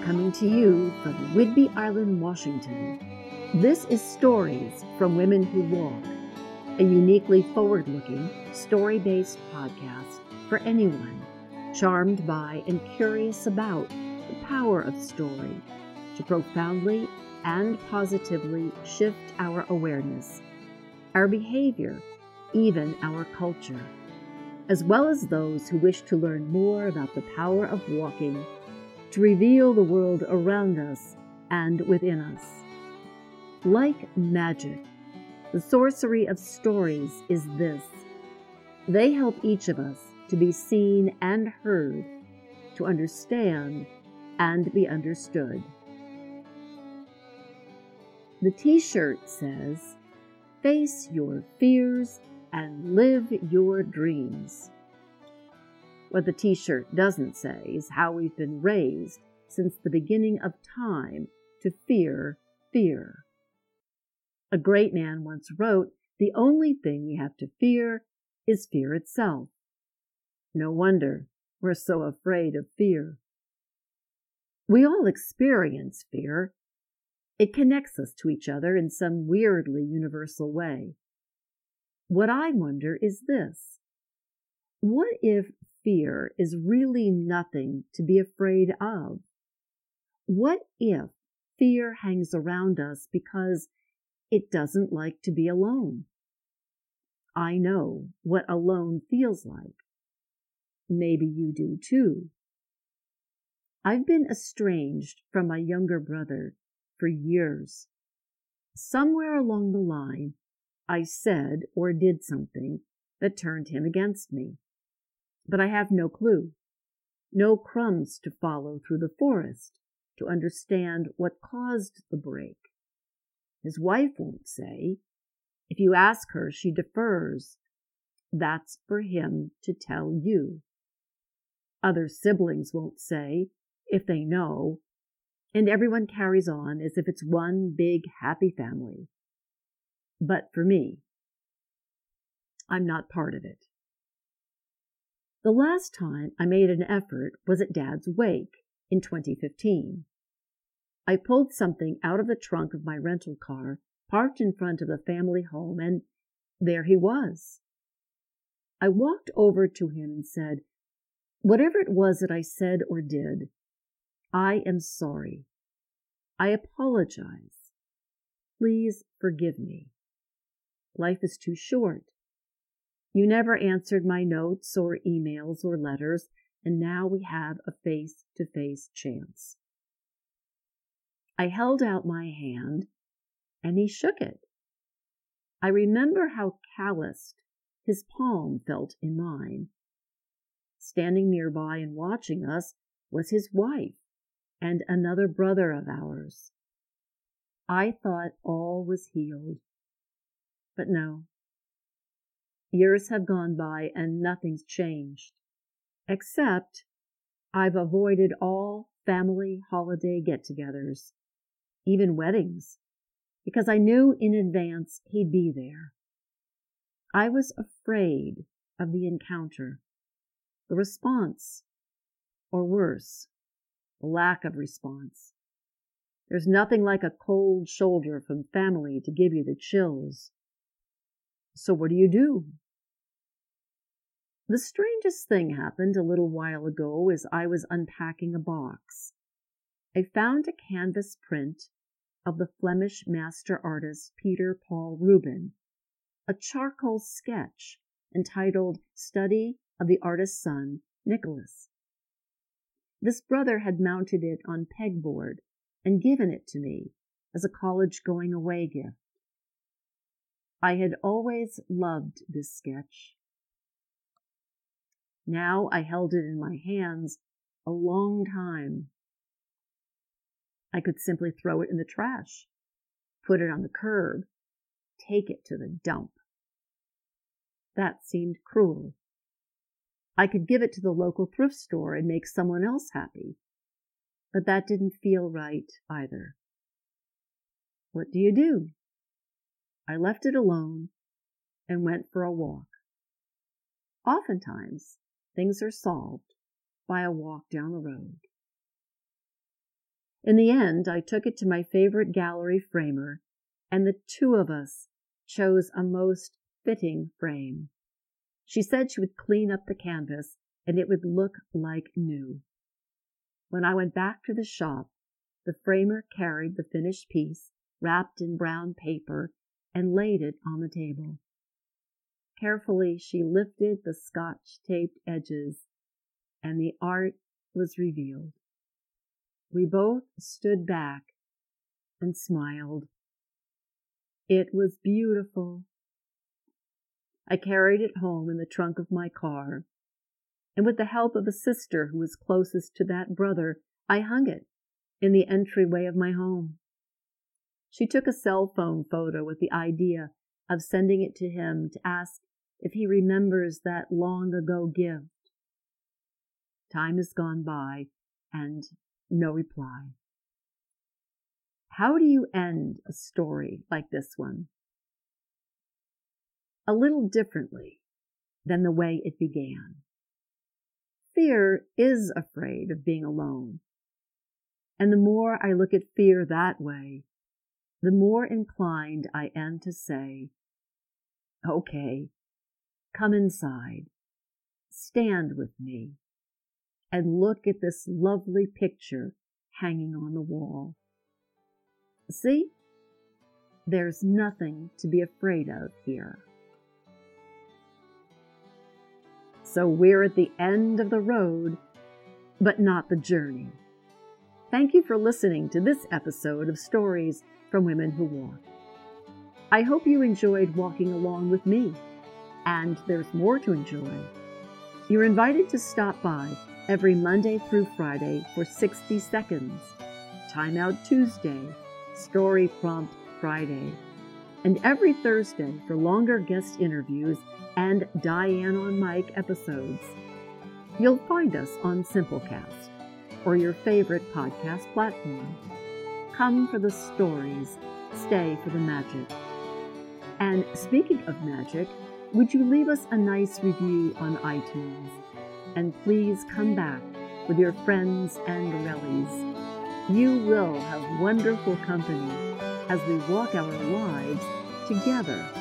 coming to you from Whidbey Island, Washington. This is Stories from Women Who Walk, a uniquely forward-looking, story-based podcast for anyone charmed by and curious about the power of story to profoundly and positively shift our awareness, our behavior, even our culture, as well as those who wish to learn more about the power of walking to reveal the world around us and within us. Like magic, the sorcery of stories is this: they help each of us to be seen and heard, to understand and be understood. The t-shirt says, "Face your fears and live your dreams." What the t-shirt doesn't say is how we've been raised since the beginning of time to fear fear. A great man once wrote, "The only thing we have to fear is fear itself." No wonder we're so afraid of fear. We all experience fear. It connects us to each other in some weirdly universal way. What I wonder is this: what if fear is really nothing to be afraid of? What if fear hangs around us because it doesn't like to be alone? I know what alone feels like. Maybe you do too. I've been estranged from my younger brother for years. Somewhere along the line, I said or did something that turned him against me. But I have no clue, no crumbs to follow through the forest to understand what caused the break. His wife won't say. If you ask her, she defers. That's for him to tell you. Other siblings won't say, if they know, and everyone carries on as if it's one big happy family. But for me, I'm not part of it. The last time I made an effort was at Dad's wake in 2015. I pulled something out of the trunk of my rental car, parked in front of the family home, and there he was. I walked over to him and said, "Whatever it was that I said or did, I am sorry. I apologize. Please forgive me. Life is too short. You never answered my notes or emails or letters, and now we have a face-to-face chance." I held out my hand, and he shook it. I remember how calloused his palm felt in mine. Standing nearby and watching us was his wife and another brother of ours. I thought all was healed. But no. Years have gone by and nothing's changed, except I've avoided all family holiday get-togethers, even weddings, because I knew in advance he'd be there. I was afraid of the encounter, the response, or worse, the lack of response. There's nothing like a cold shoulder from family to give you the chills. So what do? The strangest thing happened a little while ago as I was unpacking a box. I found a canvas print of the Flemish master artist Peter Paul Rubens, a charcoal sketch entitled Study of the Artist's Son, Nicholas. This brother had mounted it on pegboard and given it to me as a college going-away gift. I had always loved this sketch. Now I held it in my hands a long time. I could simply throw it in the trash, put it on the curb, take it to the dump. That seemed cruel. I could give it to the local thrift store and make someone else happy, but that didn't feel right either. What do? I left it alone and went for a walk. Oftentimes, things are solved by a walk down the road. In the end, I took it to my favorite gallery framer, and the two of us chose a most fitting frame. She said she would clean up the canvas and it would look like new. When I went back to the shop, the framer carried the finished piece, wrapped in brown paper, and laid it on the table. Carefully, she lifted the scotch-taped edges, and the art was revealed. We both stood back and smiled. It was beautiful. I carried it home in the trunk of my car, and with the help of a sister who was closest to that brother, I hung it in the entryway of my home. She took a cell phone photo with the idea of sending it to him to ask if he remembers that long-ago gift. Time has gone by, and no reply. How do you end a story like this one? A little differently than the way it began. Fear is afraid of being alone. And the more I look at fear that way, the more inclined I am to say, okay, come inside, stand with me, and look at this lovely picture hanging on the wall. See? There's nothing to be afraid of here. So we're at the end of the road, but not the journey. Thank you for listening to this episode of Stories from Women Who Walk. I hope you enjoyed walking along with me, and there's more to enjoy. You're invited to stop by every Monday through Friday for 60 seconds, Time Out Tuesday, Story Prompt Friday, and every Thursday for longer guest interviews and Diane on Mic episodes. You'll find us on Simplecast or your favorite podcast platform. Come for the stories, stay for the magic. And speaking of magic, would you leave us a nice review on iTunes? And please come back with your friends and rellies. You will have wonderful company as we walk our lives together.